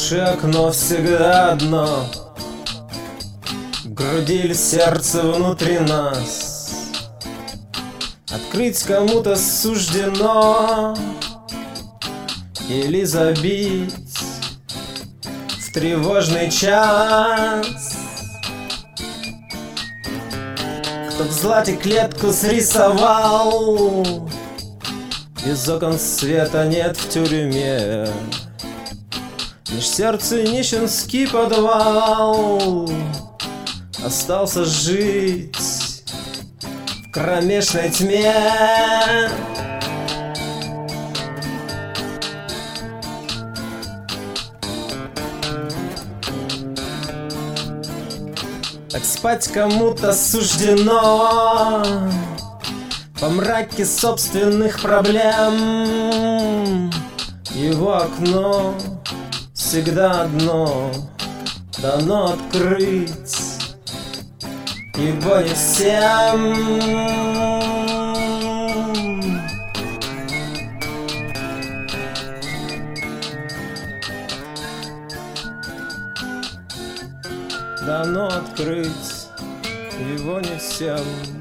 души окно всегда одно, в груди или сердце внутри нас. Открыть кому-то суждено или забить в тревожный час. Кто в злате клетку срисовал, из окон света нет в тюрьме, лишь сердце нищенский подвал. Остался жить в кромешной тьме. Так спать кому-то суждено во мраке собственных проблем. Его окно всегда одно, дано открыть его не всем. Дано открыть его не всем.